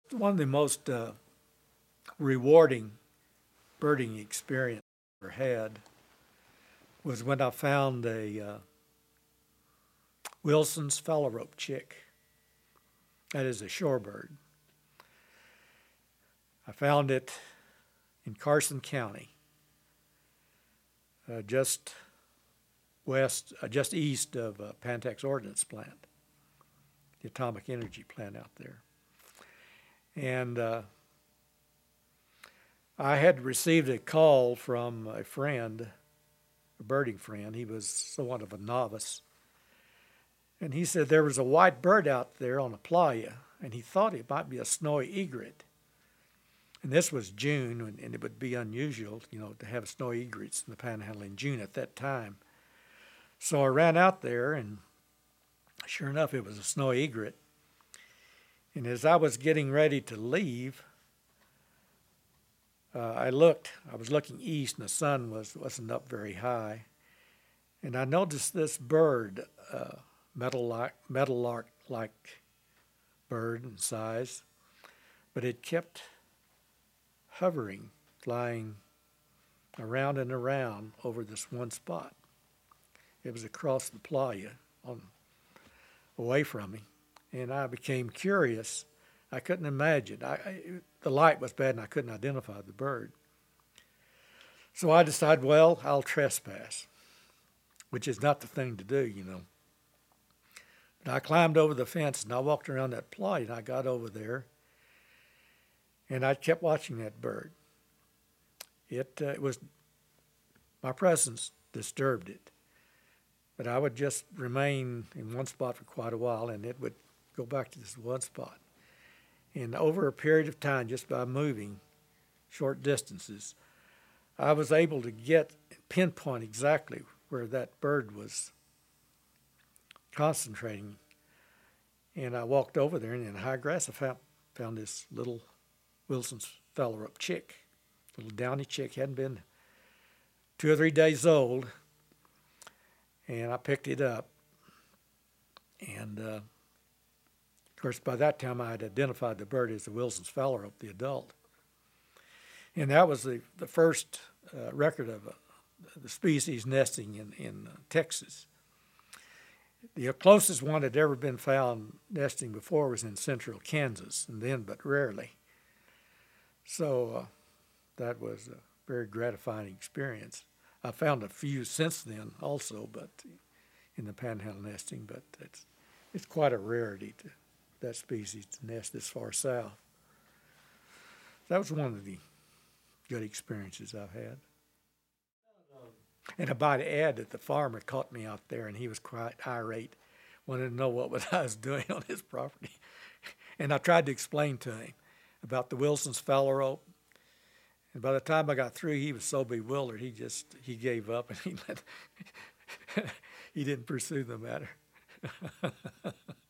One of the most rewarding birding experience I ever had was when I found a Wilson's phalarope chick. That is a shorebird. I found it in Carson County, just just east of Pantex Ordnance Plant, the atomic energy plant out there. And I had received a call from a friend, a birding friend. He was somewhat of a novice. And he said there was a white bird out there on a playa, and he thought it might be a snowy egret. And this was June, and it would be unusual, to have snowy egrets in the Panhandle in June at that time. So I ran out there, and sure enough, it was a snowy egret. And as I was getting ready to leave, I was looking east, and the sun wasn't up very high. And I noticed this bird, meadowlark-like bird in size, but it kept hovering, flying around and around over this one spot. It was across the playa, away from me, and I became curious. I couldn't imagine. The light was bad, and I couldn't identify the bird. So I decided, well, I'll trespass, which is not the thing to do, But I climbed over the fence, and I walked around that playa, and I got over there, and I kept watching that bird. It was my presence disturbed it, but I would just remain in one spot for quite a while, and it would go back to this one spot. And over a period of time, just by moving short distances, I was able to pinpoint exactly where that bird was concentrating. And I walked over there, and in the high grass, I found this little Wilson's phalarope chick, little downy chick, hadn't been 2 or 3 days old, and I picked it up. And of course, by that time, I had identified the bird as the Wilson's phalarope, the adult. And that was the first record of the species nesting in Texas. The closest one that had ever been found nesting before was in central Kansas, and then but rarely. So that was a very gratifying experience. I found a few since then also, but in the panhandle nesting, but it's quite a rarity to that species to nest this far south. That was one of the good experiences I've had. And I might add that the farmer caught me out there, and he was quite irate, wanted to know what I was doing on his property. And I tried to explain to him about the Wilson's phalarope. And by the time I got through, he was so bewildered, he gave up, and he didn't pursue the matter.